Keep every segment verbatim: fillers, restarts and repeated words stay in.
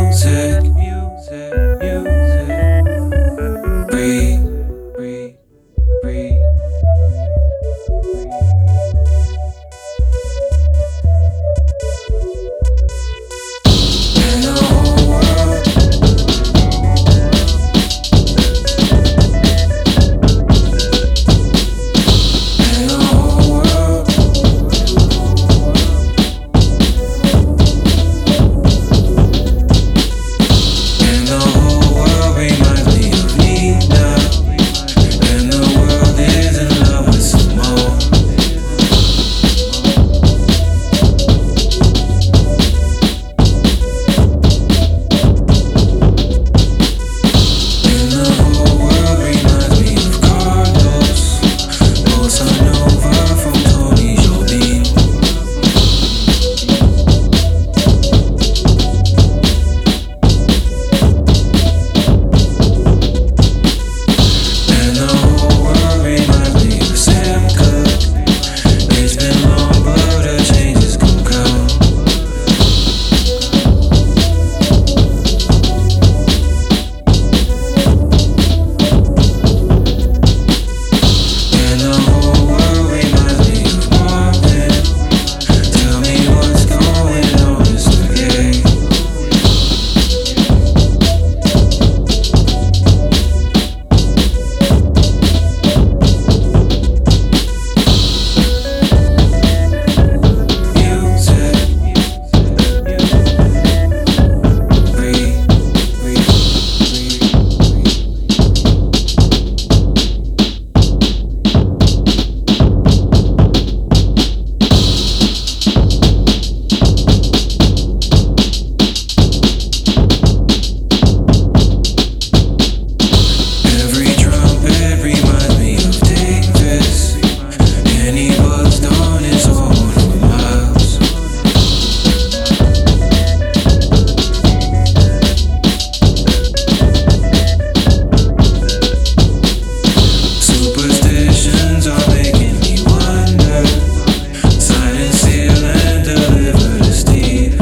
music, music, music. Breathe, breathe, breathe. And the whole world, and the whole world, and the whole world reminds me of me now. And the world is in love with Simone. And the whole world reminds me of Carlos, Bossa Nova from Tony Jobim. And the whole world reminds me of Sam Cooke. It's been long, but the changes gon' come. And the whole world reminds me of Marvin. Tell me what's going on, Mister Gay. Music, breathe, breathe, breathe, Every trumpet reminds me of Davis, and he buzzed on his own for miles. Superstitions are making me wonder. Sign and seal and deliver to Steve.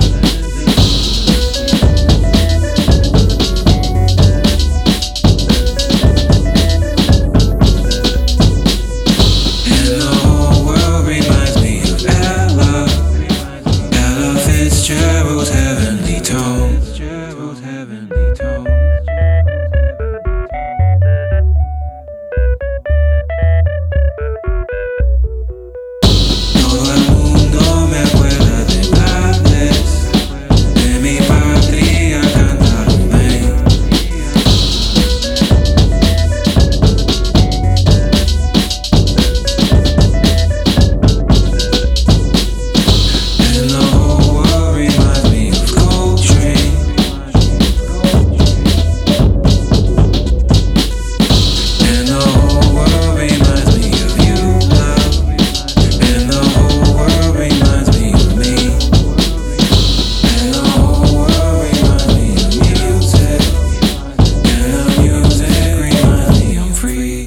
And the whole world reminds me of Ella, Ella Fitzgerald's heavenly tone. Fitzgerald's heavenly tone. Todo el mundo me acuerda de Gladys, de mi patria cantaron bien. And the whole world reminds me of Coltrane. And the whole world reminds me of you, love. And the whole world reminds me of me. And the whole world reminds me of music. And the music reminds me I'm free.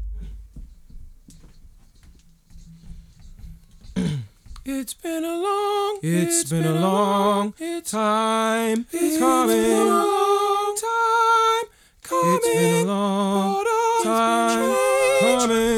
It's been a long, it's been a long time It's coming. been a long time coming. It's been a long Autumn's been time changed. coming.